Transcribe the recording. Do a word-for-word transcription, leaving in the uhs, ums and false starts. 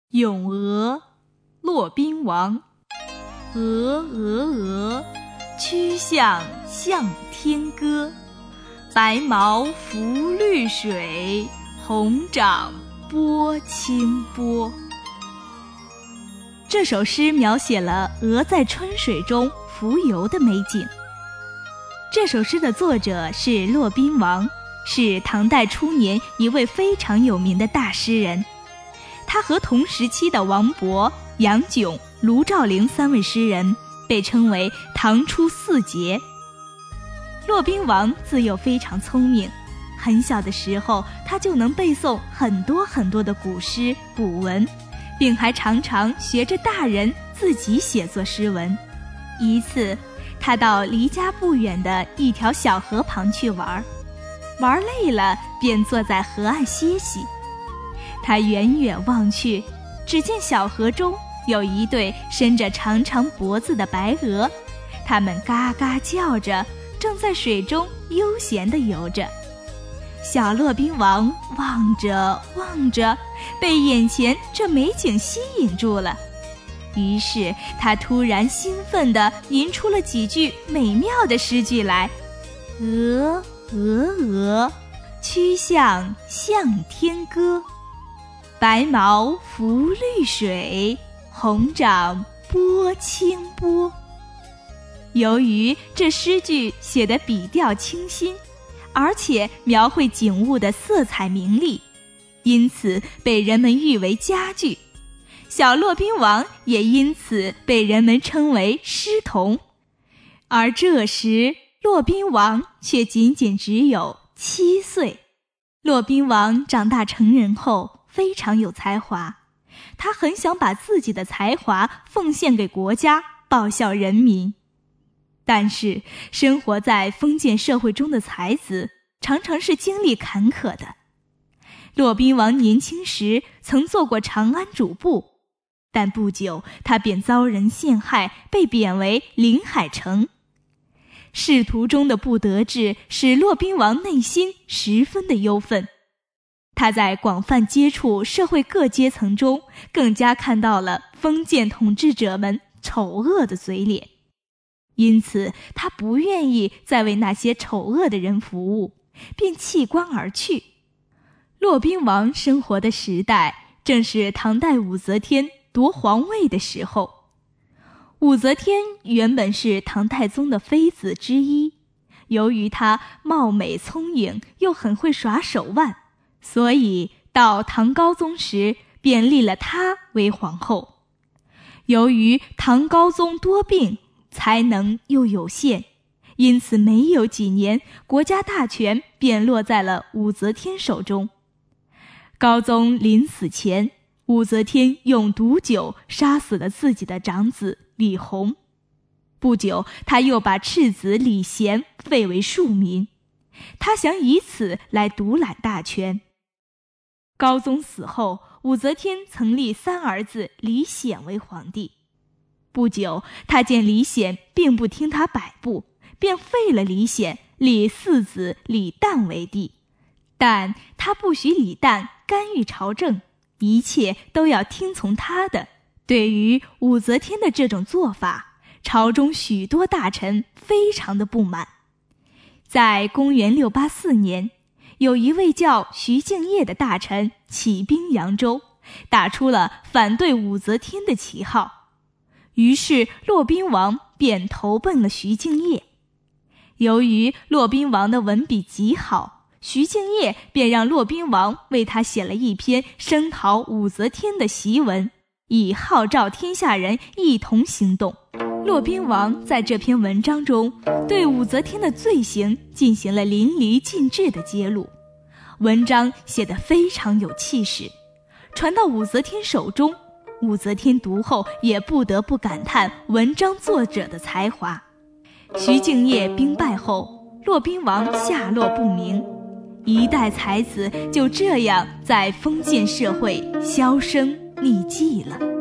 咏鹅，骆宾王。鹅鹅鹅，曲项向天歌。白毛浮绿水，红掌拨清波。这首诗描写了鹅在春水中浮游的美景。这首诗的作者是骆宾王，是唐代初年一位非常有名的大诗人。他和同时期的王勃、杨炯、卢照邻三位诗人被称为唐初四杰。骆宾王自幼非常聪明，很小的时候他就能背诵很多很多的古诗古文，并还常常学着大人自己写作诗文。一次他到离家不远的一条小河旁去玩，玩累了便坐在河岸歇息。他远远望去，只见小河中有一对伸着长长脖子的白鹅，它们嘎嘎叫着，正在水中悠闲地游着。小骆宾王望着望着，被眼前这美景吸引住了。于是他突然兴奋地吟出了几句美妙的诗句来：鹅鹅鹅，曲项向天歌。白毛浮绿水，红掌拨清波。由于这诗句写得笔调清新，而且描绘景物的色彩明丽，因此被人们誉为佳句。小骆宾王也因此被人们称为诗童。而这时骆宾王却仅仅只有七岁。骆宾王长大成人后非常有才华，他很想把自己的才华奉献给国家，报效人民。但是生活在封建社会中的才子常常是经历坎坷的。骆宾王年轻时曾做过长安主簿，但不久他便遭人陷害，被贬为临海城。仕途中的不得志使骆宾王内心十分的忧愤。他在广泛接触社会各阶层中，更加看到了封建统治者们丑恶的嘴脸，因此他不愿意再为那些丑恶的人服务，便弃官而去。骆宾王生活的时代正是唐代武则天夺皇位的时候。武则天原本是唐太宗的妃子之一，由于她貌美聪颖，又很会耍手腕，所以到唐高宗时便立了她为皇后。由于唐高宗多病，才能又有限，因此没有几年，国家大权便落在了武则天手中。高宗临死前，武则天用毒酒杀死了自己的长子李弘。不久，他又把次子李贤废为庶民，他想以此来独揽大权。高宗死后，武则天曾立三儿子李显为皇帝。不久，他见李显并不听他摆布，便废了李显，立四子李旦为帝。但他不许李旦干预朝政，一切都要听从他的。对于武则天的这种做法，朝中许多大臣非常的不满。在公元六八四年，有一位叫徐敬业的大臣起兵扬州，打出了反对武则天的旗号。于是骆宾王便投奔了徐敬业。由于骆宾王的文笔极好，徐敬业便让骆宾王为他写了一篇声讨武则天的檄文，以号召天下人一同行动。骆宾王在这篇文章中对武则天的罪行进行了淋漓尽致的揭露，文章写得非常有气势，传到武则天手中，武则天读后也不得不感叹文章作者的才华。徐敬业兵败后，骆宾王下落不明，一代才子就这样在封建社会销声匿迹了。